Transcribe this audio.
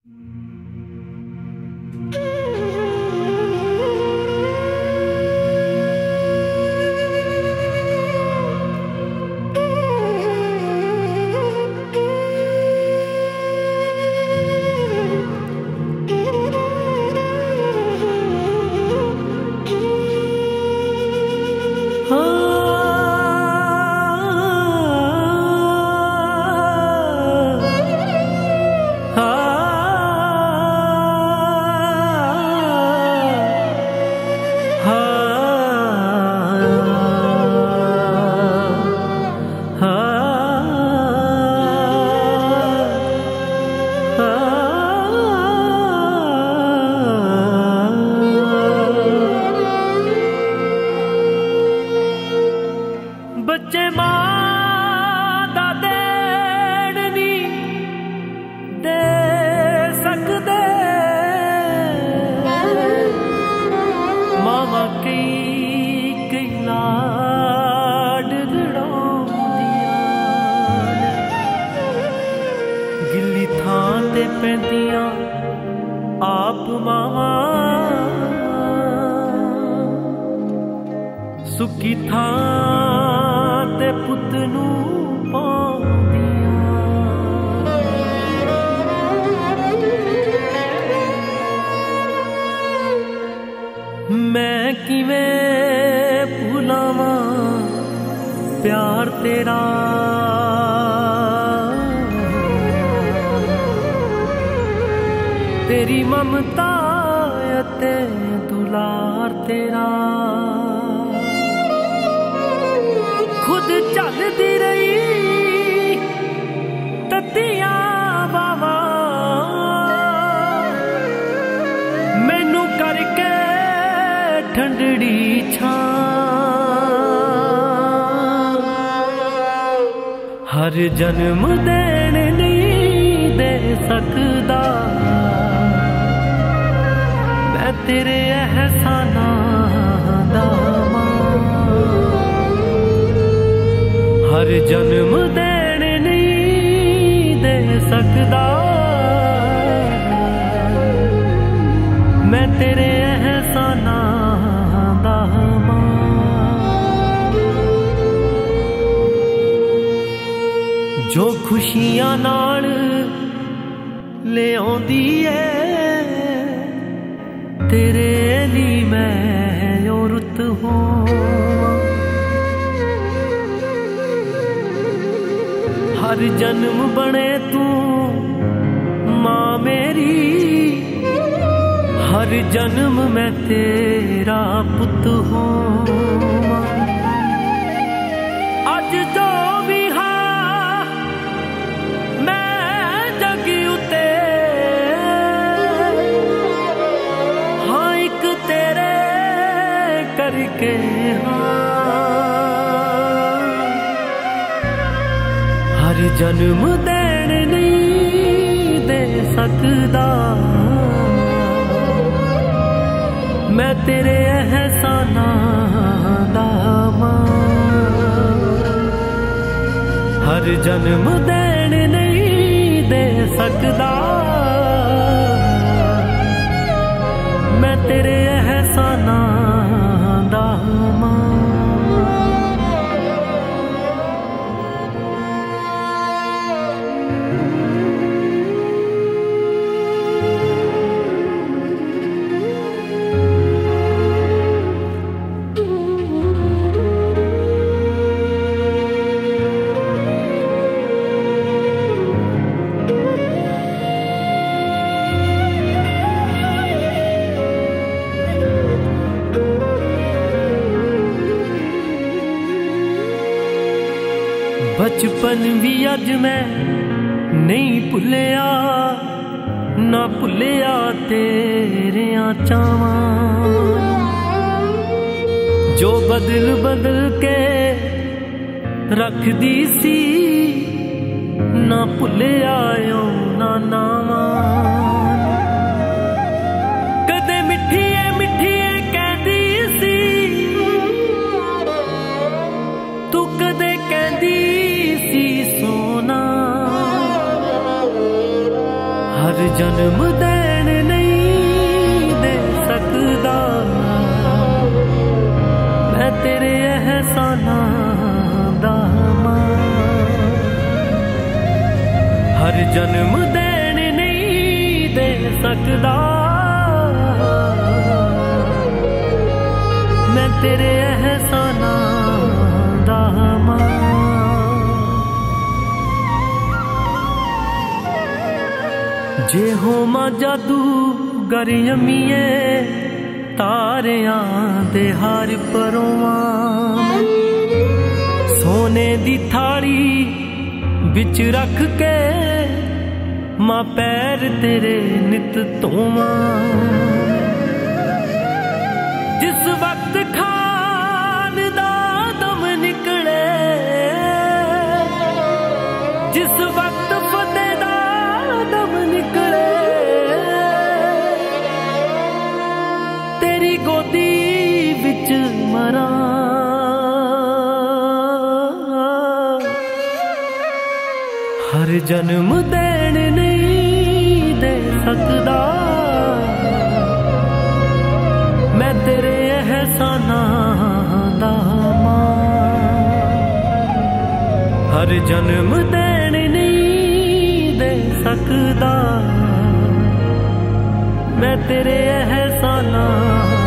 बच्चे मां दा देण नी दे सकदे, मावा कई लाड लड़ाउंदियां गिल्ली थां ते पैंदियां आप मावा, सुखी थां ते पुत नू पाउंदियां। मैं किवें भुलावां प्यार तेरा, तेरी ममता ते दुलार तेरा। खुद चलदी रही ततियां बावा, मैनू करके ठंडड़ी छां। हर जन्म देण नहीं दे सकदा मैं तेरे एहसानां दा मां। हर जन्म देण नहीं दे सकदा मैं तेरे एहसानां दा मां। जो खुशियां नाल ले आउंदी है तेरे लिए मैं ओ रुत होवां। हर जन्म बने तू मां मेरी, हर जन्म मैं तेरा पुत होवां। अज जो भी हाँ मैं जग उते, हाँ एक तेरे करके हाँ। हर जन्म देण नहीं दे सकदा मैं तेरे एहसानां दा मां। हर जन्म देण नहीं दे सकदा मैं तेरे एहसानां दा मां। बचपन भी अज मैं नहीं भुलिया, ना भुलिया तेरियां चावां। जो बदल बदल के रखदी सी ना भुलिया ना नावां। कदे मिठिए मिठिए कहदी सी तू, कदे कहदी सी सोना। हर हर जन्म देन नहीं दे सकदा मैं तेरे एहसानां दा मां। हर जन्म देन नहीं दे सकदा मैं तेरे एहसानां दा मां। जे होमा जादूगर यमीए तारियां दे हार परोवां सोने दी थाली बिच रख के मां पैर तेरे नित धोवां। जिस वक्त खान दा दम निकले जिस वक्त फतेह दा दम निकले तेरी गोदी विच मरा। हर जन्म देन नहीं दे सकदा मैं तेरे एहसानां दा मां। हर जन्म देन नहीं दे सकदा मैं तेरे एहसानां